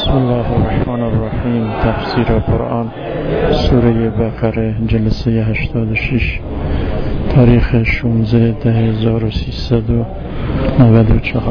بسم الله الرحمن الرحیم. تفسیر قرآن سوره بقره، جلسه 86، تاریخ 16/10/1394.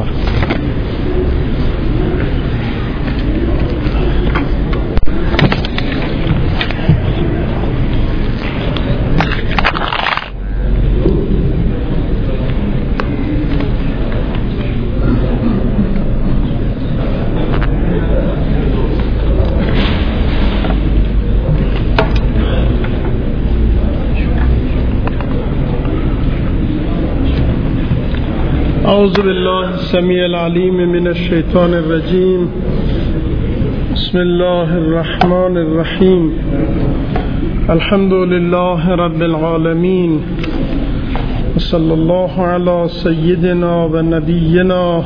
اعوذ بالله السمیع العلیم من الشیطان الرجیم. بسم الله الرحمن الرحیم. الحمد لله رب العالمین و صلی الله علی سیدنا و نبینا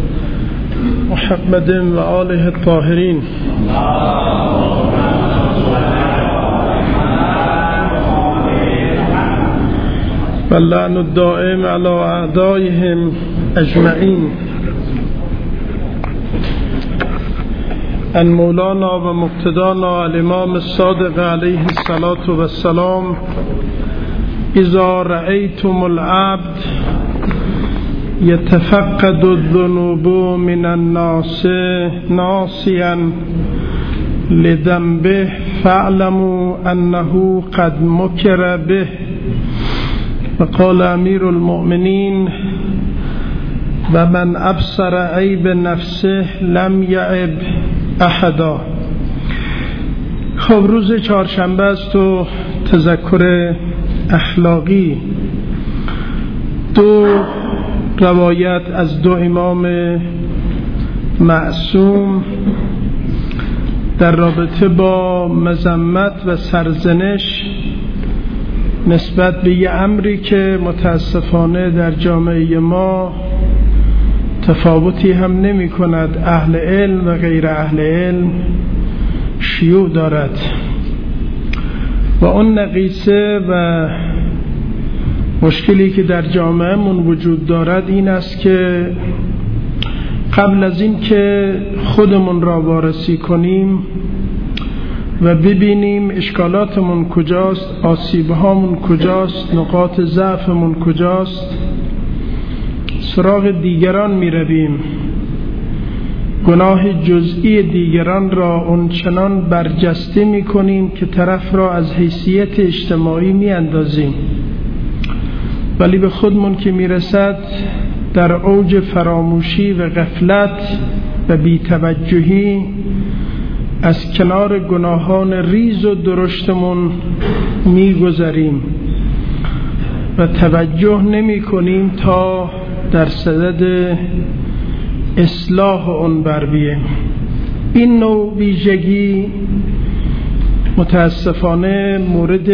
محمد و آله الطاهرین. و اللعن الدائم علی اعدائهم اجمعین. ان مولانا و مقتدانا الامام الصادق علیه الصلاة والسلام: اذا رأیتم العبد یتفقد الذنوب من الناس ناسیا لذنبه فاعلموا انه قد مکر به. وقال امیر المؤمنین: و من ابصر عیب نفسه لم یعب احدا. خب روز چهارشنبه است و تذکر اخلاقی. دو روایت از دو امام معصوم در رابطه با مذمت و سرزنش نسبت به یه امری که متاسفانه در جامعه ما تفاوتی هم نمی کند، اهل علم و غیر اهل علم، شیوع دارد. و اون نقیصه و مشکلی که در جامعه من وجود دارد این است که قبل از این که خودمون را وارسی کنیم و ببینیم اشکالاتمون کجاست، آسیبهامون کجاست، نقاط ضعفمون کجاست، سراغ دیگران می رویم. گناه جزئی دیگران را اونچنان برجسته می کنیم که طرف را از حیثیت اجتماعی می اندازیم، ولی به خودمون که می رسد در اوج فراموشی و غفلت و بی‌توجهی از کنار گناهان ریز و درشتمون می گذریم و توجه نمی کنیم تا در صدد اصلاح اون بر بیاییم. این نوع ویژگی متاسفانه مورد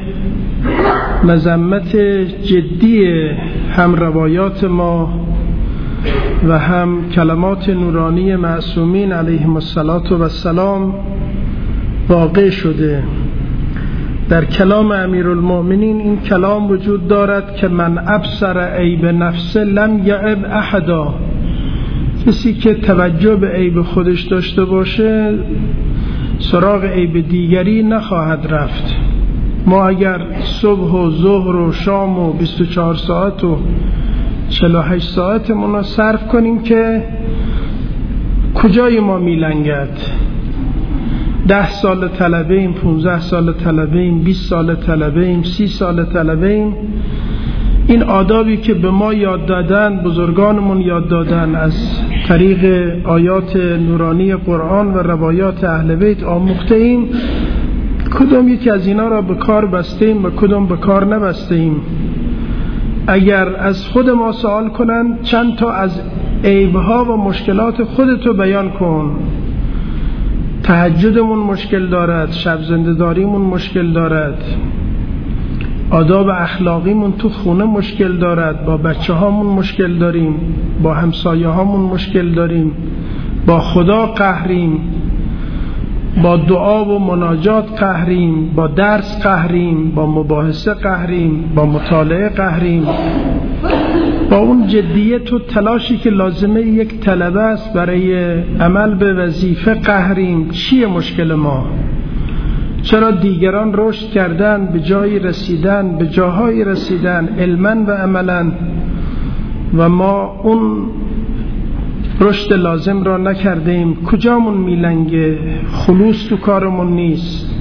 مذمت جدی هم روایات ما و هم کلمات نورانی معصومین علیهم السلام واقع شده. در کلام امیرالمؤمنین این کلام وجود دارد که من ابصر عیب نفسه لم یعب احدا. کسی که توجه به عیب خودش داشته باشه سراغ عیب دیگری نخواهد رفت. ما اگر صبح و ظهر و شام و 24 ساعت و 48 ساعتمون رو صرف کنیم که کجای ما میلنگد؟ 10 سال طلبه ایم، 15 سال طلبه ایم، 20 سال طلبه ایم، 30 سال طلبه ایم. این آدابی که به ما یاد دادن، بزرگانمون یاد دادن، از طریق آیات نورانی قرآن و روایات اهل بیت آموخته ایم، کدام یکی از اینا را به کار بسته ایم و کدام به کار نبسته ایم؟ اگر از خود ما سوال کنن چند تا از عیبها و مشکلات خودتو بیان کن. تهجدمون مشکل دارد، شب زنده داریمون مشکل دارد، آداب اخلاقیمون تو خونه مشکل دارد، با بچه هامون مشکل داریم، با همسایه هامون مشکل داریم، با خدا قهریم، با دعا و مناجات قهریم، با درس قهریم، با مباحثه قهریم، با مطالعه قهریم. با اون جدیت و تلاشی که لازمه یک طلبه است برای عمل به وظیفه قهریم. چیه مشکل ما؟ چرا دیگران رشد کردن، به جایی رسیدن، به جاهای رسیدن علماً و عملاً و ما اون رشد لازم را نکردیم؟ کجامون میلنگه؟ خلوص تو کارمون نیست.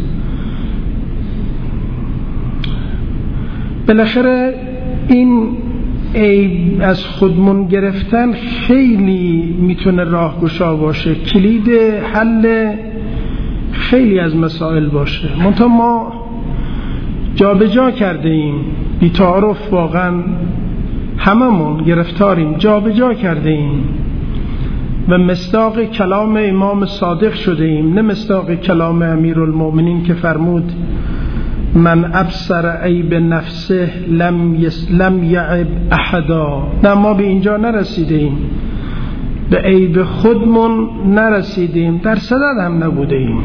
بالاخره این عیب از خودمون گرفتن خیلی میتونه راهگشا باشه، کلید حل خیلی از مسائل باشه. منتها ما جابجا کرده ایم، بی‌تعارف واقعا هممون گرفتاریم، جابجا کرده ایم و مصداق کلام امام صادق شده ایم، نه مصداق کلام امیرالمؤمنین که فرمود من ابصر عیب نفسه لم یعب احدا. نه، ما به اینجا نرسیده ایم، به عیب خودمون نرسیدیم، در صدد هم نبوده ایم.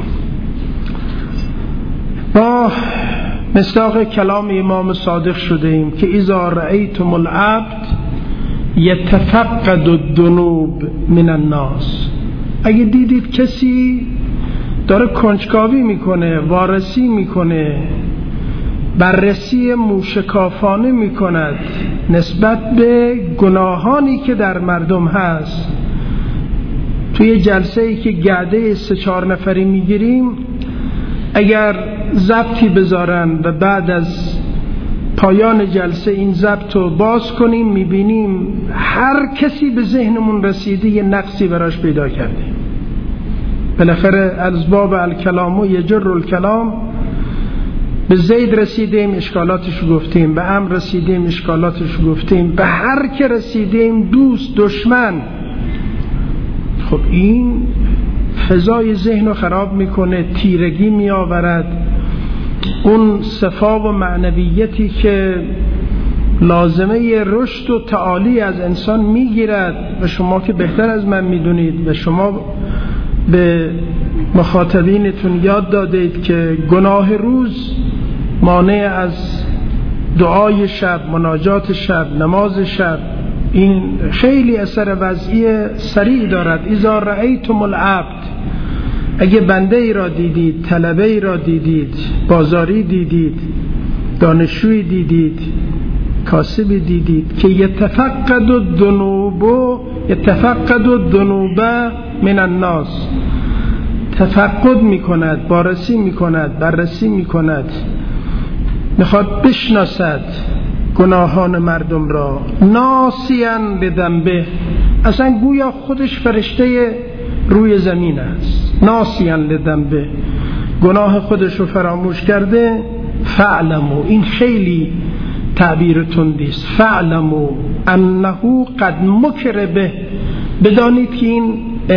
با مصداق کلام امام صادق شده ایم که اذا رأیتم العبد یتفقد الذنوب من الناس. اگه دیدید کسی داره کنجکاوی میکنه، وارسی میکنه، بررسی موشکافانه میکند نسبت به گناهانی که در مردم هست، توی جلسه ای که گرده 3-4 نفری میگیریم، اگر ضبطی بذارن و بعد از پایان جلسه این ضبط رو باز کنیم، میبینیم هر کسی به ذهنمون رسیده یه نقصی براش پیدا کردیم. بالاخره از باب الکلام یجر الکلام، به زید رسیدیم اشکالاتش گفتیم، به عمر رسیدیم اشکالاتش گفتیم، به هر که رسیدیم دوست دشمن. خب این فضای ذهن رو خراب میکنه، تیرگی میآورد، اون صفا و معنویتی که لازمه رشد و تعالی از انسان میگیرد. و شما که بهتر از من میدونید و شما به مخاطبینتون یاد دادید که گناه روز مانع از دعای شب، مناجات شب، نماز شب، این خیلی اثر وضعی سریع دارد. اذا رأیتم العبد، اگه بنده ای را دیدید، طلبه ای را دیدید، بازاری دیدید، دانشجویی دیدید، کاسبی دیدید که یتفقد الذنوب من الناس، تفقد میکند، بارسی میکند، بررسی میکند، میخواد بشناسد گناهان مردم را، ناسیان لذنبه، اصلا گویا خودش فرشته روی زمین است، ناسیان لذنبه، گناه خودش رو فراموش کرده. فعلمو، این خیلی تعبیر تندی است، فعلمو انه قد مکر به، بدانید که این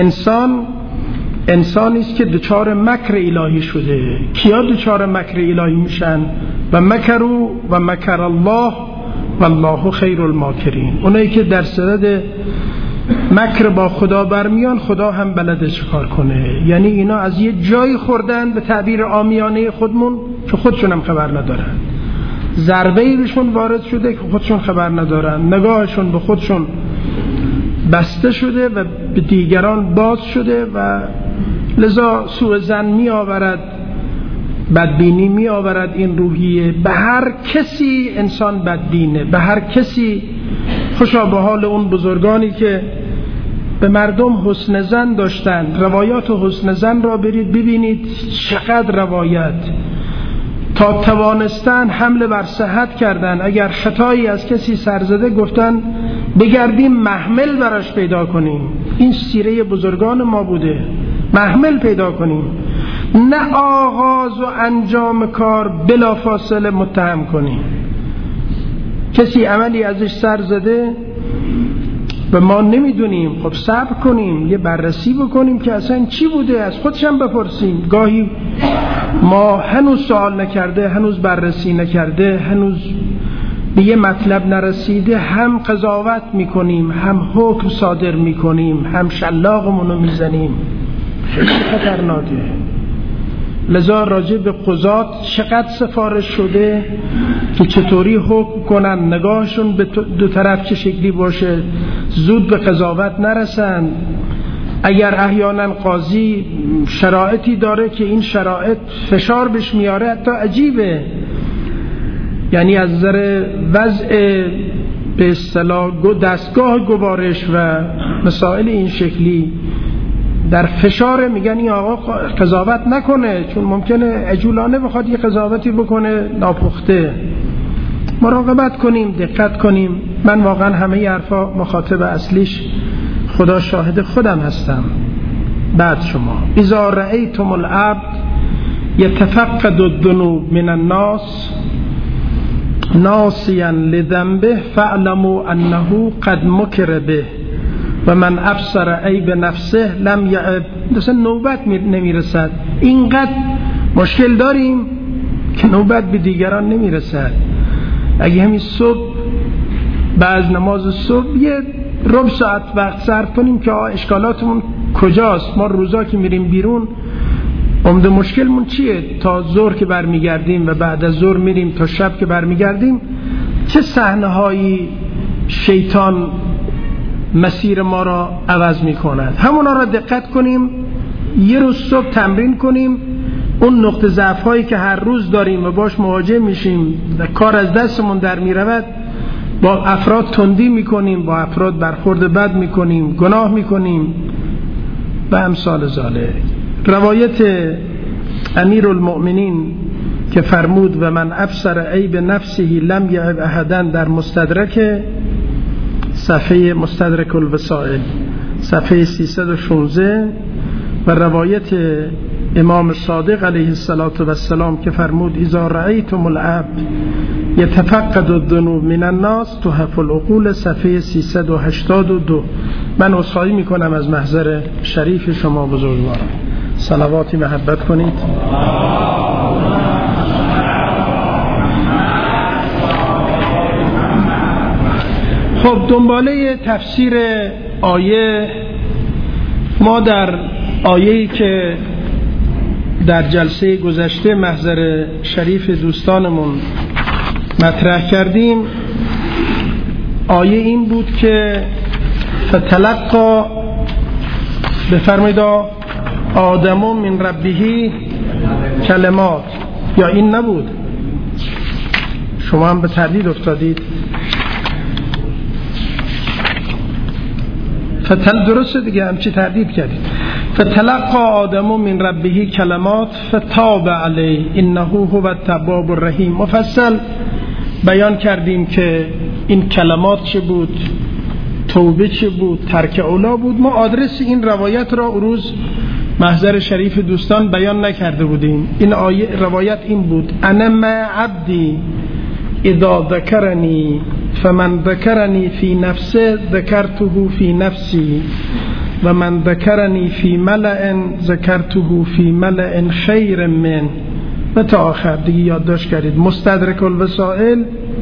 انسانی است که دچار مکر الهی شده. کیا دچار مکر الهی میشن؟ و مکروا و مکر الله والله خیر الماکرین. اونایی که در صدد مکر با خدا برمیان، خدا هم بلده چه کار کنه. یعنی اینا از یه جایی خوردن، به تعبیر عامیانه خودمون، که خودشون هم خبر ندارن. ضربه‌ای بهشون وارد شده که خودشون خبر ندارن. نگاهشون به خودشون بسته شده و به دیگران باز شده و لذا سوء ظن می آورد، بدبینی می آورد. این روحیه به هر کسی انسان بدبینه، به هر کسی. خوشا به حال اون بزرگانی که به مردم حسن ظن داشتن. روایات حسن ظن را برید ببینید، چقدر روایت تا توانستن حمله بر صحت کردن. اگر خطایی از کسی سرزده گفتن بگردیم محمل براش پیدا کنیم. این سیره بزرگان ما بوده، محمل پیدا کنیم، نه آغاز و انجام کار بلا فاصله متهم کنیم. کسی عملی ازش سرزده و ما نمیدونیم، خب صبر کنیم، یه بررسی بکنیم که اصلا چی بوده، از خودشم بپرسیم. گاهی ما هنوز سوال نکرده، هنوز بررسی نکرده، هنوز به یه مطلب نرسیده، هم قضاوت میکنیم، هم حکم صادر میکنیم، هم شلاقمونو میزنیم. خیلی خطرناکه. لذا راجع به قضات چقدر سفارش شده که چطوری حکم کنن، نگاهشون به دو طرف چه شکلی باشه، زود به قضاوت نرسن. اگر احیانا قاضی شرایطی داره که این شرایط فشار بهش میاره، حتی عجیبه، یعنی از نظر وضع به اصطلاح دستگاه گوارش و مسائل این شکلی در فشار، میگن این آقا قضاوت نکنه چون ممکنه عجولانه بخواد یه قضاوتی بکنه ناپخته. مراقبت کنیم، دقت کنیم. من واقعا همه حرفا مخاطب اصلیش خدا شاهد خودم هستم. بعد شما اذا رأیتم العبد یتفقد الذنوب من الناس ناسیا لذنبه فاعلموا انه قد مکر به و من ابصر عیب نفسه لم یعب. مثلا نوبت نمیرسد، اینقدر مشکل داریم که نوبت به دیگران نمیرسد. اگه همین صبح بعد نماز صبح یه ربع ساعت وقت صرف کنیم که اشکالاتمون کجاست. ما روزا که میریم بیرون عمده مشکلمون چیه؟ تا ظهر که برمیگردیم و بعد از ظهر میریم تا شب که برمیگردیم چه صحنه‌هایی شیطان مسیر ما را عوض میکند. همونا را دقت کنیم، یه روز صبح تمرین کنیم، اون نقطه ضعف هایی که هر روز داریم و باش مواجه میشیم، کار از دستمون در میرود، با افراد تندی میکنیم، با افراد برخورد بد میکنیم، گناه میکنیم و امثال ذالک. روایت امیر المؤمنین که فرمود و من ابصر عیب نفسه لم یعب احدا، در مستدرک صفحه مستدرک الوسائل صفحه 316، و روایت امام صادق علیه السلام که فرمود اذا رأیتم العبد یتفقد الذنوب من الناس تحف العقول صفحه 382. من عذرخواهی میکنم از محضر شریف شما بزرگواران. صلواتی محبت کنید. خب دنباله تفسیر آیه، ما در آیه‌ای که در جلسه گذشته محضر شریف دوستانمون مطرح کردیم، آیه این بود که فتلقى، بفرمایید آدم من ربه کلمات، یا این نبود؟ شما هم به تردید افتادید. درسته دیگه، همچی تردید کردید. فتلقى آدم من ربه کلمات فتاب علیه انه هو التواب الرحیم. مفصل بیان کردیم که این کلمات چه بود، توبه چه بود، ترک اولا بود. ما آدرس این روایت را روز محضر شریف دوستان بیان نکرده بودیم. این آیه روایت این بود: انا ما عبدی اذا ذکرنی فمن ذکرنی فی نفسه ذکرته فی نفسی و من ذکرنی فی ملأ ذکرته فی ملأ خیر من، و تا آخر دیگه یادداشت کردید. مستدرک الوسائل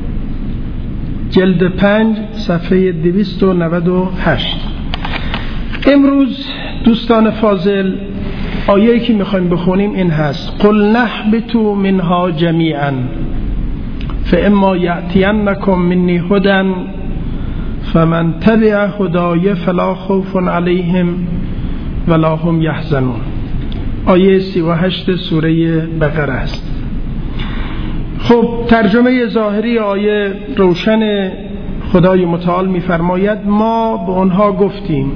جلد 5 صفحه 298. امروز دوستان فاضل آیه‌ای که میخوایم بخونیم این هست: قل نهبطوا منها جمیعا فاما یأتینکم منی هدی فمن تبع هدای فلا خوف علیهم ولا هم یحزنون. آیه 38 سوره بقره است. خب ترجمه ظاهری آیه روشن. خدای متعال می‌فرماید ما به آنها گفتیم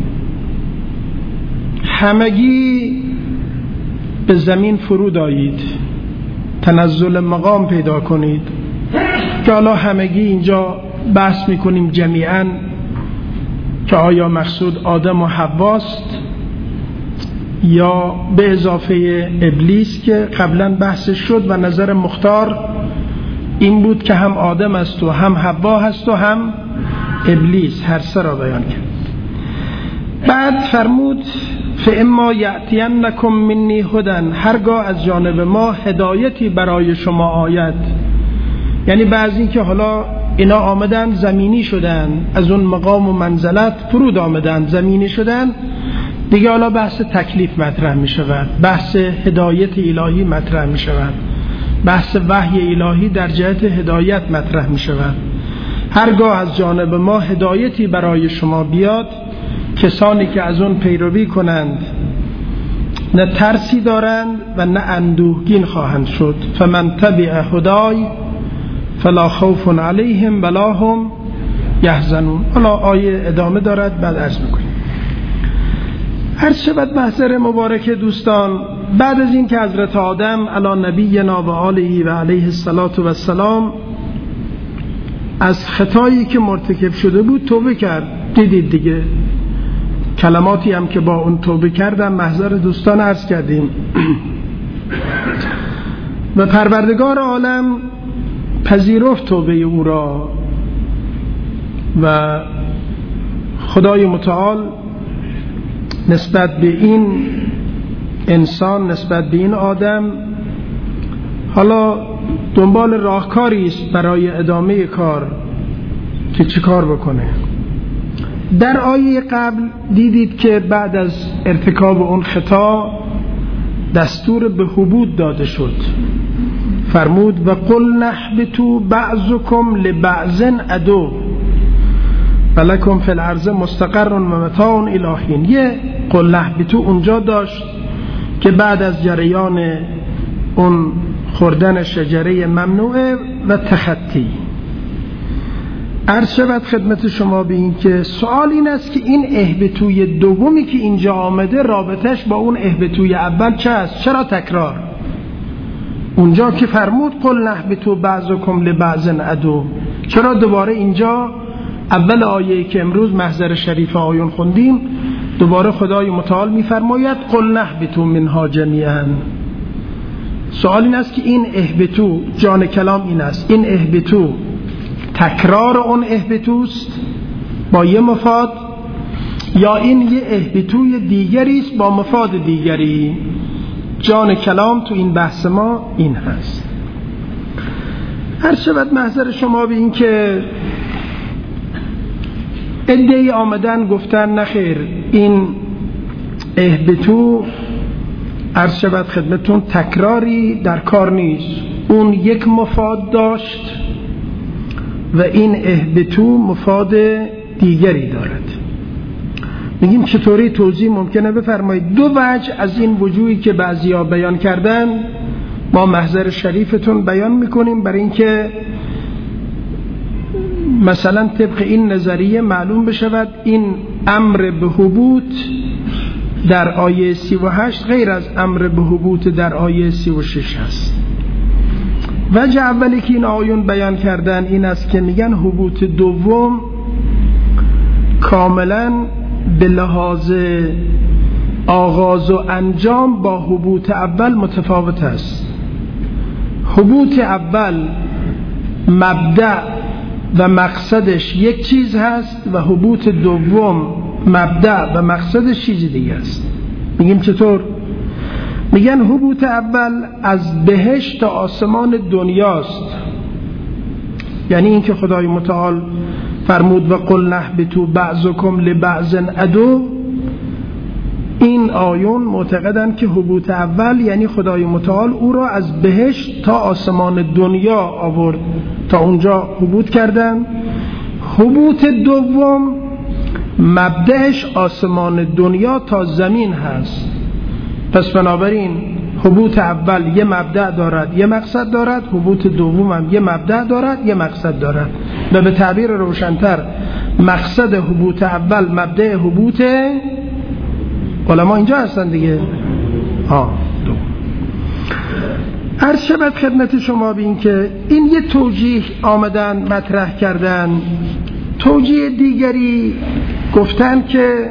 همگی به زمین فرود آیید، تنزل مقام پیدا کنید. که حالا همگی اینجا بحث میکنیم جمیعاً که آیا مقصود آدم و حواست یا به اضافه ابلیس که قبلا بحث شد و نظر مختار این بود که هم آدم است و هم حوا هست و هم ابلیس، هر سه را بیان کرد. بعد فرمود فاما یأتینکم منی هدی، هرگاه از جانب ما هدایتی برای شما آید. یعنی بعضی که حالا اینا آمدن زمینی شدن، از اون مقام و منزلت فرود آمدن زمینی شدن، دیگه حالا بحث تکلیف مطرح می شود، بحث هدایت الهی مطرح می شود، بحث وحی الهی در جهت هدایت مطرح می شود. هرگاه از جانب ما هدایتی برای شما بیاد، کسانی که از اون پیروی کنند نه ترسی دارند و نه اندوهگین خواهند شد. فمن تبع هدای فلا خوف علیهم ولا هم یحزنون. حالا آیه ادامه دارد، بعد عرض میکنیم. عرض شود محضر مبارک دوستان، بعد از این که حضرت آدم علی نبینا و آله و علیه السلام از خطایی که مرتکب شده بود توبه کرد. دیدید دیگه کلماتی هم که با اون توبه کردم محضر دوستان عرض کردیم. و پروردگار عالم پذیرفت توبه او را و خدای متعال نسبت به این انسان، نسبت به این آدم حالا دنبال راهکاری است برای ادامه کار که چه کار بکنه. در آیه قبل دیدید که بعد از ارتکاب اون خطا دستور به هبوط داده شد. فرمود و قل نهبطوا بعضکم لبعض عدو ولکم فی الارض مستقر و متاع الی حین. یه قل نهبطوا اونجا داشت که بعد از جریان اون خوردن شجره ممنوعه و تخطی. عرض شود خدمت شما به این که سوال این است که این اهبطوی دومی که اینجا آمده رابطش با اون اهبطوی اول چه است؟ چرا تکرار؟ اونجا که فرمود قل نهبطوا بعضکم لبعض عدو، چرا دوباره اینجا اول آیه که امروز محضر شریف آیون خوندیم دوباره خدای متعال میفرماید قل نهبطوا منها جمیعا؟ سوال این است که این اهبطو، جان کلام این است، این اهبطو تکرار اون اهبطوست با یه مفاد، یا این یه اهبطوی دیگری است با مفاد دیگری؟ جان کلام تو این بحث ما این هست. هر شود محضر شما به این که عده‌ای آمدن گفتن نخیر این اهبطو عرض شود خدمتون تکراری در کار نیست، اون یک مفاد داشت و این اهبطو مفاد دیگری دارد. میگیم چطوری توضیح ممکنه بفرمایید؟ دو وجه از این وجوهی که بعضیا بیان کردن ما محضر شریفتون بیان میکنیم، برای اینکه مثلا طبق این نظریه معلوم بشود این امر به هبوط در آیه 38 غیر از امر به هبوط در آیه 36 هست. وجه اولی که این آیون بیان کردن این است که میگن هبوط دوم کاملا به لحاظ آغاز و انجام با هبوط اول متفاوت است. هبوط اول مبدأ و مقصدش یک چیز هست و هبوط دوم مبدأ و مقصدش چیز دیگه است. میگیم چطور؟ میگن هبوط اول از بهشت تا آسمان دنیاست، یعنی این که خدای متعال فرمود و قل نهبطوا بعضکم لبعض عدو، این آیون معتقدند که هبوط اول یعنی خدای متعال او را از بهشت تا آسمان دنیا آورد، تا اونجا هبوط کردن. هبوط دوم مبدأش آسمان دنیا تا زمین هست. پس بنابراین هبوط اول یه مبدأ دارد یه مقصد دارد، هبوط دوم هم یه مبدأ دارد یه مقصد دارد. و به تعبیر روشن‌تر مقصد هبوط اول مبدأ هبوط علما اینجا هستن دیگه. دو. عرض شود خدمت شما بین که این یه توجیه آمدن مطرح کردن. توجیه دیگری گفتن که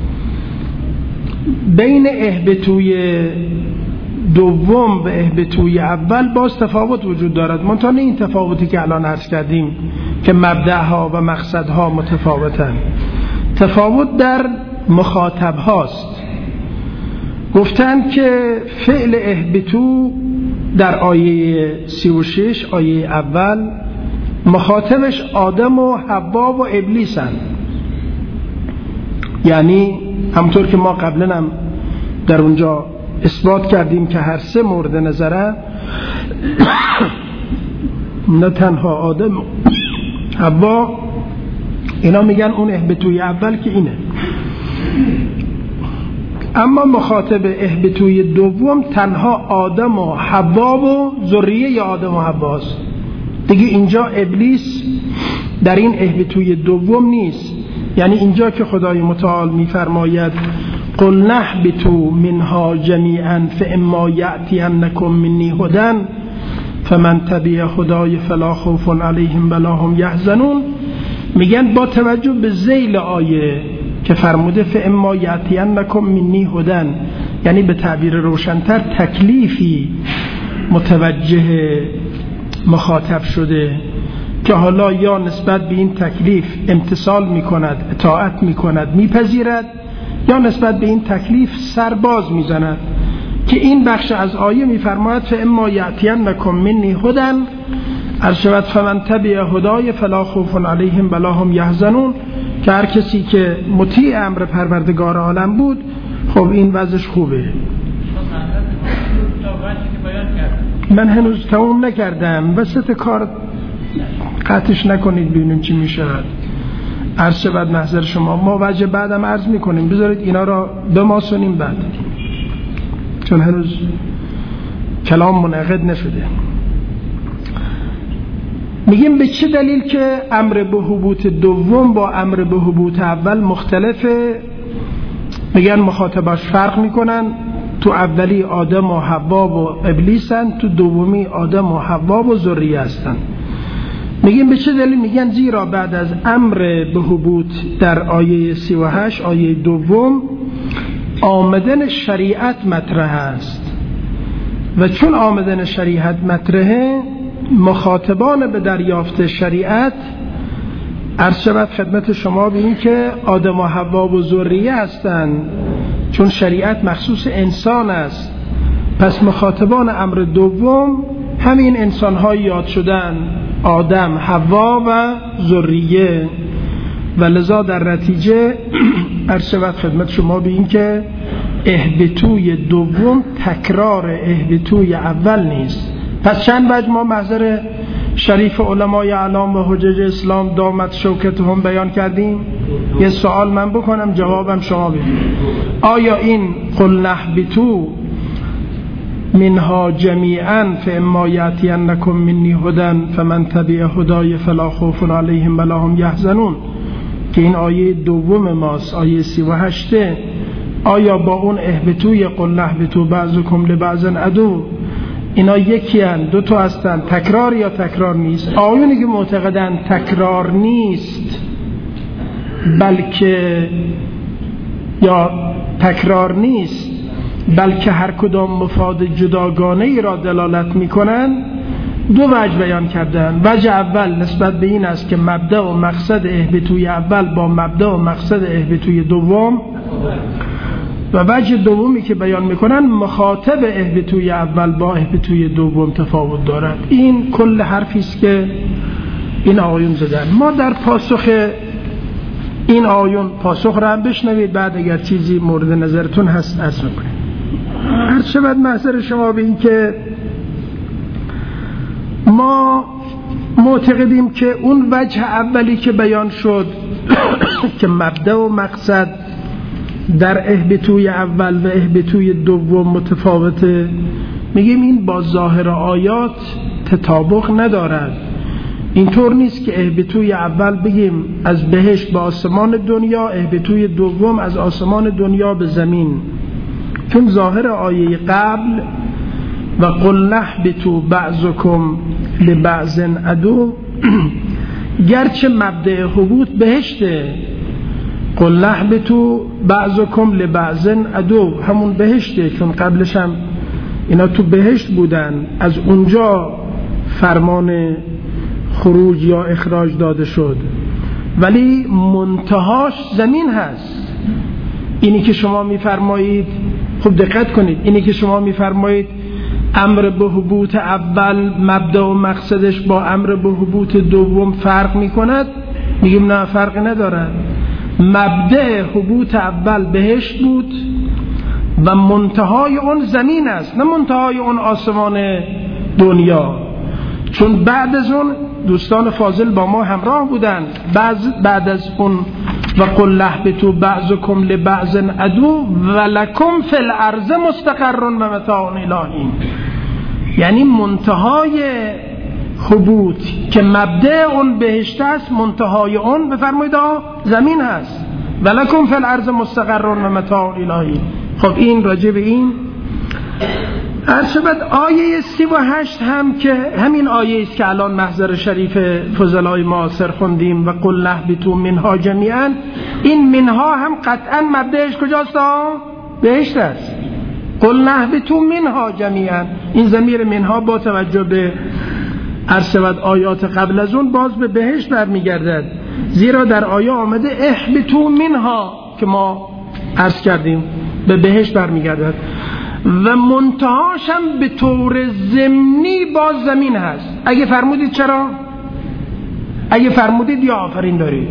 بین اهبطوی دوم و اهبطوی اول باز تفاوت وجود دارد، منتها نه این تفاوتی که الان عرض کردیم که مبدأها و مقصدها متفاوتن. تفاوت در مخاطب هاست. گفتن که فعل اهبطو در آیه 36 آیه اول مخاطبش آدم و حوا و ابلیسن، یعنی همونطور که ما قبلا هم در اونجا اثبات کردیم که هر سه مورد نظره، نه تنها آدم حوا، اینا میگن اون اهبطوی اول که اینه. اما مخاطب اهبطوی دوم تنها آدم و حوا و ذریه آدم و حواست دیگه. اینجا ابلیس در این اهبطوی دوم نیست. یعنی اینجا که خدای متعال میفرماید قل نهبطوا منها جمیعا فاما یأتینکم منی هدی فمن تبع هدای فلا خوف علیهم ولا هم یحزنون، میگن با توجه به ذیل آیه که فرموده فاما یأتینکم منی هدی، یعنی به تعبیر روشن‌تر تکلیفی متوجه مخاطب شده که حالا یا نسبت به این تکلیف امتثال میکند، اطاعت میکند، میپذیرد، یا نسبت به این تکلیف سرباز میزند. که این بخش از آیه میفرماید فاما یأتینکم منی هدی ارشد فمن تبع هدای فلا خوف علیهم ولا هم یحزنون، که هر کسی که مطیع امر پروردگار عالم بود خب این وضعش خوبه. من هنوز تموم نکردم، وسط کار قطعش نکنید ببینیم چی میشه. عرض بعد محضر شما، ما وجه بعدم عرض میکنیم، بذارید اینا را بماسونیم بعد، چون هنوز کلام منعقد نشده. میگیم به چه دلیل که امر به هبوط دوم با امر به هبوط اول مختلفه؟ میگن مخاطباش فرق میکنن. تو اولی آدم و حوا و ابلیسن، تو دومی آدم و حوا و ذریه هستن. میگیم به چه دلیل؟ میگن زیرا بعد از امر به هبوط در آیه 38 آیه دوم آمدن شریعت مطرح است و چون آمدن شریعت مطرحه، مخاطبان به دریافت شریعت عرض شود خدمت شما به این که آدم و حوا و ذریه هستند، چون شریعت مخصوص انسان است. پس مخاطبان امر دوم همین انسان‌های یاد شدن، آدم، حوا و ذریه، و لذا در نتیجه عرض شود خدمت شما به این که اهبطوی دوم تکرار اهبطوی اول نیست. پس چند وجه ما محضر شریف علمای اعلام و حجج اسلام دامت شوکتهم بیان کردیم. یه سوال من بکنم جوابم شما بدید. آیا این قل نهبطوا منها جمیعا فاما یأتینکم منی هدی فمن تبع هدای فلا خوف علیهم ولا هم یحزنون که این آیه دوم ماست، آیه 38، آیا با اون اهبطوی قل نهبطوا بعضکم لبعض عدو اینا یکی هن، دو تا هستن، تکرار یا تکرار نیست؟ آیونی که معتقدن تکرار نیست بلکه یا تکرار نیست بلکه هر کدام مفاد جداگانه ای را دلالت میکنن، دو وجه بیان کردن. وجه اول نسبت به این است که مبدأ و مقصد اهبطوی اول با مبدأ و مقصد اهبطوی دوم، و وجه دومی که بیان میکنن مخاطب اهبطوی اول با اهبطوی دوم تفاوت دارد. این کل حرفی است که این آیون زدن. ما در پاسخ این آیون پاسخ را هم بشنوید، بعد اگر چیزی مورد نظرتون هست عرض میکنیم. هر شود محضر شما به این که ما معتقدیم که اون وجه اولی که بیان شد که مبدأ و مقصد در اهبطوی اول و اهبطوی دوم متفاوته، میگیم این با ظاهر آیات تطابق ندارد. اینطور نیست که اهبطوی اول بگیم از بهشت به آسمان دنیا، اهبطوی دوم از آسمان دنیا به زمین، چون ظاهر آیه قبل و قل نهبطوا بعضکم لبعض عدو گرچه مبدأ هبوط بهشته، قل نهبطوا بعضکم لبعض عدو همون بهشته، چون قبلش هم اینا تو بهشت بودن، از اونجا فرمان خروج یا اخراج داده شد، ولی منتهاش زمین هست. اینی که شما میفرمایید، خب دقت کنید، اینی که شما میفرمایید امر به هبوط اول مبدأ و مقصدش با امر به هبوط دوم فرق میکند، میگیم نه فرقی ندارد. مبدأ حبوط اول بهشت بود و منتهای اون زمین است، نه منتهای اون آسمان دنیا. چون بعد از اون دوستان فاضل با ما همراه بودن، بعد از اون و قل اهبطوا بعضکم لبعض عدو ولکم فی الارض مستقر و متاع الی حین. یعنی منتهای حبوط که مبدأ اون بهشت است، منتهای اون بفرمایید زمین هست. ولکم فی الارض مستقر و متاع الی حین. خب این راجع به این ارشبت آیه 38 هم که همین آیه است که الان محضر شریف فضلای معاصر خوندیم و قل اهبطوا منها جمیعا. این منها هم قطعا مبدأش کجاست؟ بهشت است. قل اهبطوا منها جمیعا، این ضمیر منها با توجه به ارشبت آیات قبل از اون باز به بهشت برمیگردد، زیرا در آیه آمده اهبطوا منها که ما عرض کردیم به بهشت برمیگردد و منتهاش هم به طور ضمنی باز زمین هست. اگه فرمودید چرا؟ اگه فرمودید یا آفرین دارید؟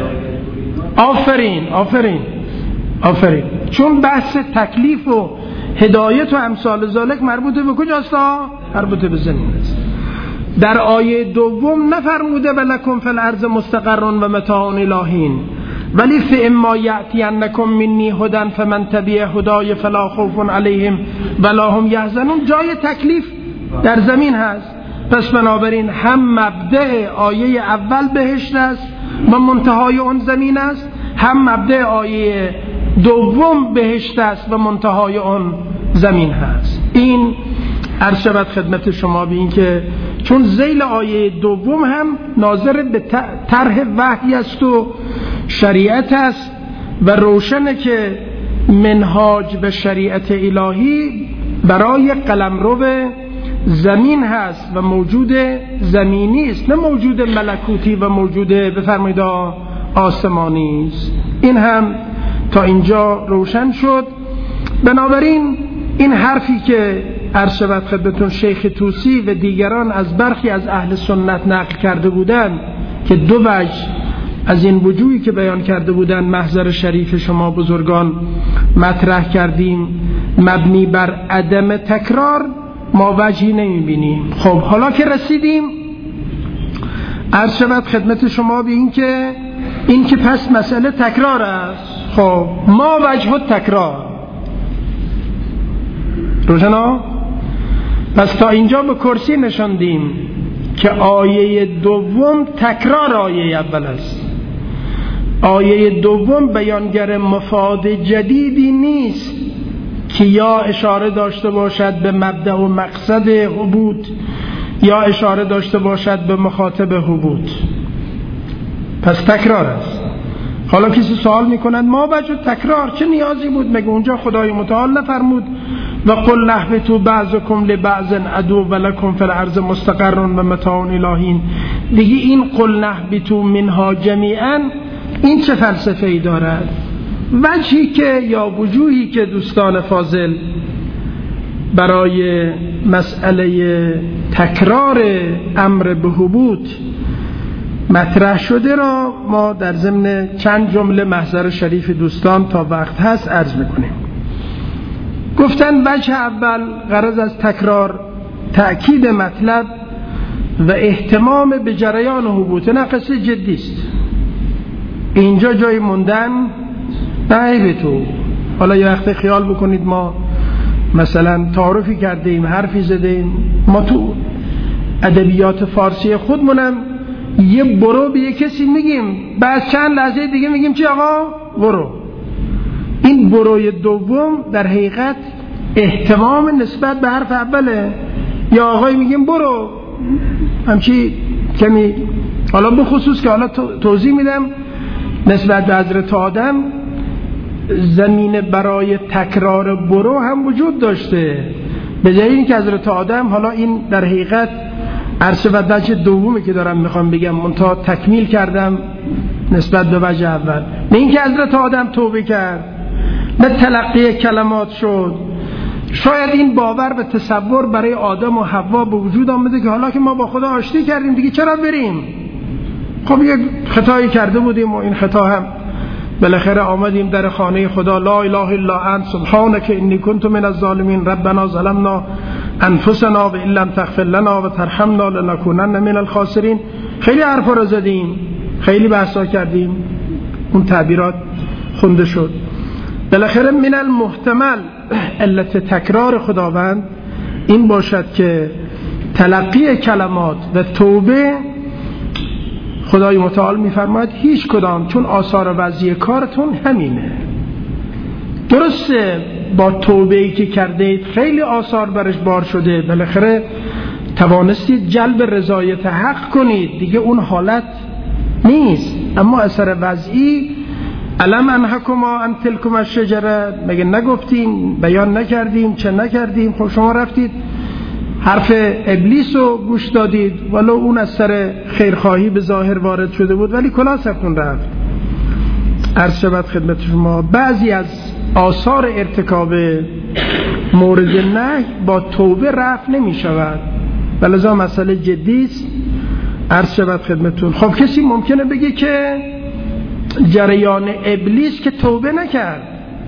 آفرین. چون بحث تکلیف و هدایت و امثال ذالک مربوط به کجاست؟ مربوط به زمین است. در آیه دوم نفرموده ولکم فی الارض مستقر و متاع الی حین، ولی فاما یأتینکم منی هدی فمن تبع هدای فلا خوف علیهم ولا هم یحزنون. جای تکلیف در زمین هست. پس بنابراین هم مبدأ آیه اول بهشت است و منتهای اون زمین است، هم مبدأ آیه دوم بهشت است و منتهای اون زمین هست. این عرض شود خدمت شما به این که چون ذیل آیه دوم هم ناظر به طرح وحی است و شریعت است و روشنه که منهاج به شریعت الهی برای قلمرو زمین هست و موجود زمینی است، نه موجود ملکوتی و موجود بفرمایید آسمانی است. این هم تا اینجا روشن شد. بنابراین این حرفی که عرض شود خدمتون شیخ طوسی و دیگران از برخی از اهل سنت نقل کرده بودند که دو وجه از این وجوهی که بیان کرده بودند محضر شریف شما بزرگان مطرح کردیم، مبنی بر عدم تکرار، ما وجهی نمیبینیم. خب حالا که رسیدیم عرض شود خدمت شما به این که پس مسئله تکرار است. خب ما وجه تکرار روشنا. پس تا اینجا به کرسی نشاندیم که آیه دوم تکرار آیه اول است. آیه دوم بیانگر مفاد جدیدی نیست که یا اشاره داشته باشد به مبدأ و مقصد حبوط یا اشاره داشته باشد به مخاطب حبوط. پس تکرار است. حالا کسی سوال میکنند ما وجه تکرار چه نیازی بود؟ مگه اونجا خدای متعال نفرمود و قل اهبطوا بعضکم لبعض عدو ولکم فی الارض مستقر و متاع الی حین؟ دیگه این قل اهبطوا منها جمیعا این چه فلسفه ای دارد؟ وجهی که یا وجوهی که دوستان فاضل برای مسئله تکرار امر به حبوط مطرح شده را ما در ضمن چند جمله محضر شریف دوستان تا وقت هست عرض میکنیم. گفتن وجه اول غرض از تکرار تأکید مطلب و اهتمام به جریان حبوط. نه قصه جدی است، اینجا جای موندن نه. تو حالا یه وقت خیال بکنید ما مثلا تعارفی کردیم، حرفی زدیم، ما تو ادبیات فارسی خودمونم یه برو به یه کسی میگیم، بعد چند لحظه دیگه میگیم چی آقا برو. این بروی دوم در حقیقت اهتمام نسبت به حرف اوله. یا آقای میگیم برو همچی کمی، حالا بخصوص که حالا توضیح میدم نسبت به حضرت آدم زمینه برای تکرار برو هم وجود داشته، به جای اینکه حضرت آدم، حالا این در حقیقت عرض و وجه دومی که دارم میخوام بگم منتها تکمیل کردم نسبت به وجه اول، نه اینکه حضرت آدم توبه کرد به تلقی کلمات شد. شاید این باور و تصور برای آدم و حوا به وجود آمده که حالا که ما با خدا آشتی کردیم دیگه چرا بریم؟ خب یک خطایی کرده بودیم و این خطا هم بالاخره آمدیم در خانه خدا، لا اله الا انت سبحانك انی کنت من الظالمین، ربنا ظلمنا انفسنا و ان لم تغفر لنا و ترحمنا لنکونن من الخاسرین. خیلی حرفا رو زدیم، خیلی بحثا کردیم، اون تعبیرات خونده شد. بالاخره من المحتمل علت تکرار خداوند این باشد که تلقی کلمات و توبه، خدای متعال میفرماید هیچ کدام، چون آثار وضعی کارتون همینه. درسته با توبه‌ای که کردید خیلی آثار برش بار شده، بالاخره توانستید جلب رضایت حق کنید، دیگه اون حالت نیست، اما اثر وضعی الم انهکما ان تلکما الشجره، مگه نگفتیم، بیان نکردیم، چه نکردیم؟ خب شما رفتید حرف ابلیس رو گوش دادید، ولو اون از سر خیرخواهی به ظاهر وارد شده بود، ولی کلا سرتون رفت. عرض شود خدمت شما بعضی از آثار ارتکاب مورد نهی با توبه رفع نمی شود، ولذا مسئله جدی است. عرض شود خدمتون. خب کسی ممکنه بگه که جریان ابلیس که توبه نکرد،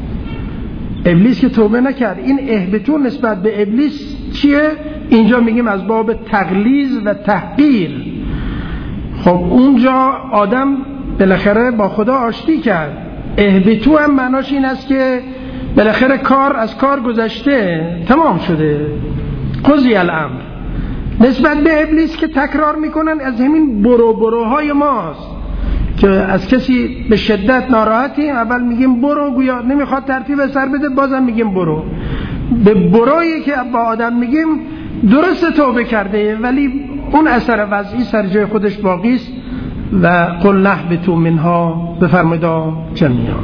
ابلیس که توبه نکرد، این اهبتون نسبت به ابلیس چیه؟ اینجا میگیم از باب تغلیظ و تحقیر. خب اونجا آدم بالاخره با خدا آشتی کرد. اهبتو هم معناش این است که بالاخره کار از کار گذشته، تمام شده، قضی الامر. نسبت به ابلیس که تکرار میکنن از همین بروهای ماست که از کسی به شدت ناراحتیم، اول میگیم برو، گویا نمیخواد ترتیب سر بده، بازم میگیم برو. به برویی که با آدم میگیم درست توبه کرده، ولی اون اثر وضعی سر جای خودش باقی است. و قل نهبطوا منها، بفرمایید جمیعا.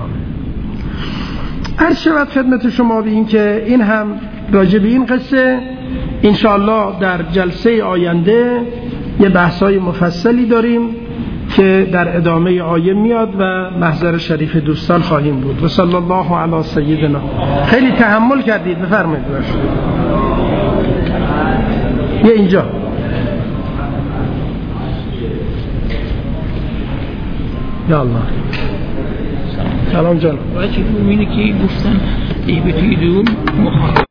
عرض شود خدمت شما به این که این هم راجع به این قصه انشاءالله در جلسه آینده یه بحثای مفصلی داریم که در ادامه آیه میاد و محضر شریف دوستان خواهیم بود. و صلی الله علی سیدنا. خیلی تحمل کردید، بفرمایید. یه اینجا یا الله. سلام جان. باید که اینه که گفتن ای به توی دوم